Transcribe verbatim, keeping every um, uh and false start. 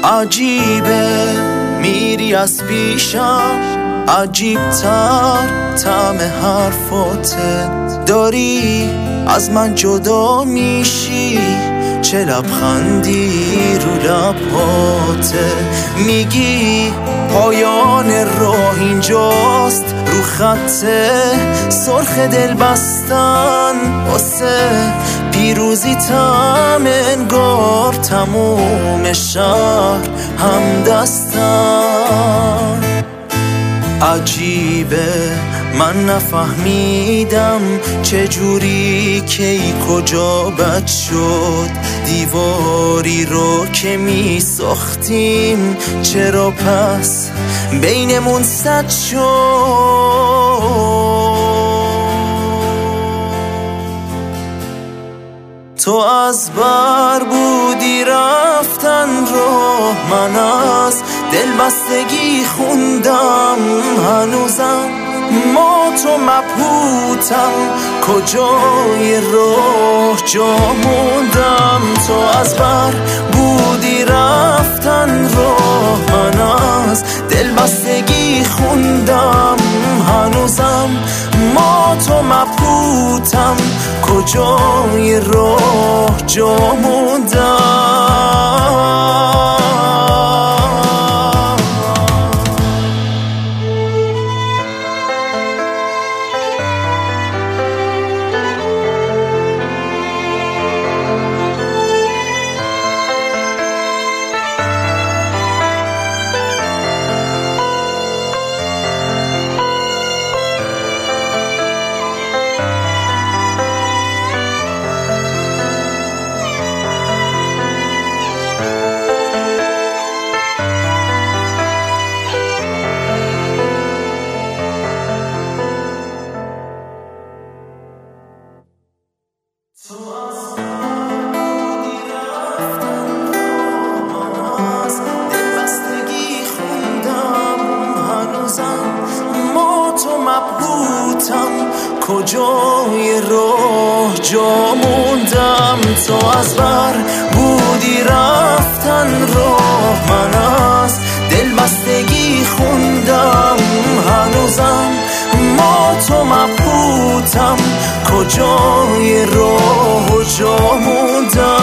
عجیبه میری از پیشم، عجیبتر طعم حرفاته، داری از من جدا میشی، چه لبخندی رو لباته، میگی پایان راه اینجاست، رو خط سرخ دل بستن واسه پیروزی تم انگار تموم شهر هم دستن. عجیبه من نفهمیدم چجوری کی کجا بد شد، دیواری رو که می ساختیم چرا پس بینمون سد شد. تو از بر بودی رفتن راه، من از دلبستگی خوندم هنوزم ما تو مبهوتم، کجای راه جا موندم. تو از بر بودی رفتن راه، من از دلبستگی خوندم هنوزم ما تو مبهوتم، کجای راه جا موندم. کجای راه جا موندم. تو از بر بودی رفتن راه، من از دلبستگی خوندم هنوزم ما تو مبهوتم، کجای راه جا موندم.